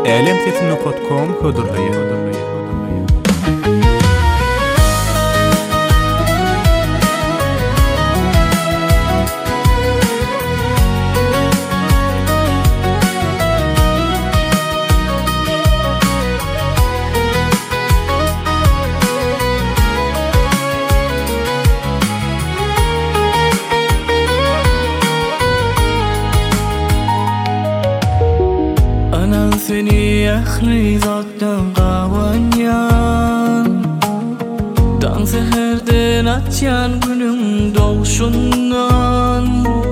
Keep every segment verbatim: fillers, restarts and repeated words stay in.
elem sesi nokta com hödürleýär. Seni ahli zattan qawanyan Dan seherden atyan günüm doğuşundan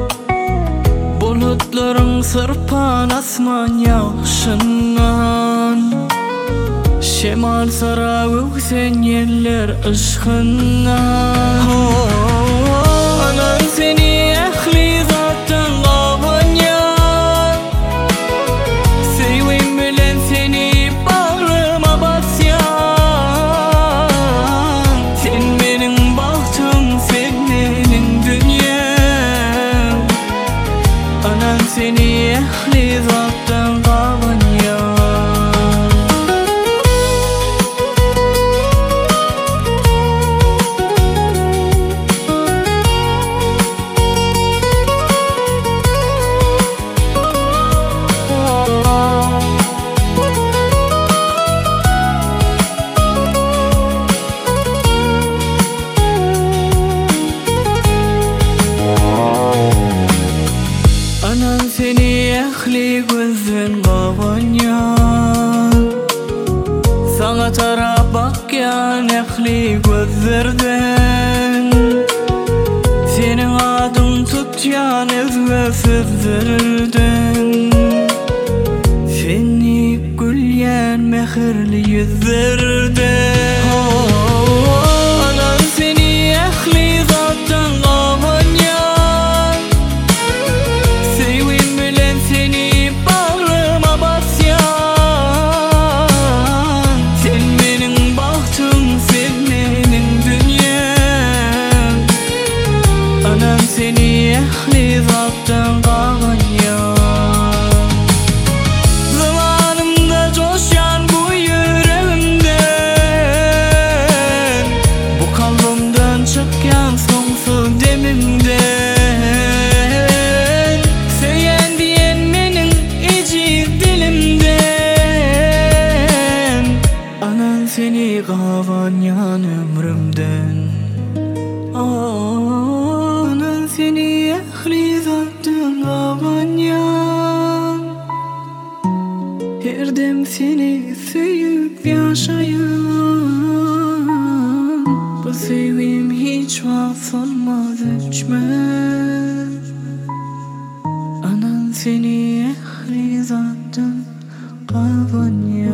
Bulutların sırpan asman yağışından Şemal saravuk sen yerler ışkından Anan seni ahli zattan qawanyan Sevim bilen seni bağrıma basyan Sen benim bahtım, sen benim dünyam Anan seni ehli zattan qawanyan Seni ehli gözün qawanyan Sana tarap bakyan ehli gözlerden Senin adın tutyan özgösüzlerden Seni gülyen mehirli yüzlerden Anan seni ehli zattan qawanyan Sevim bilen seni bağrıma basyan Sen benim bahtım, sen benim dünyam Anan seni ehli zattan qawanyan Zamanımda coşan bu yüreğimden Bu kalbimden çıkan sonsuz demimden Seyen diyen menin ici dilimden Anan seni qawanyan ömrümden Anan seni ehli zattan qawanyan Her dem seni söyüp yaşayan Bu sevgim hiç vaks olmaz içmez Anan seni ehli zattan qawanyan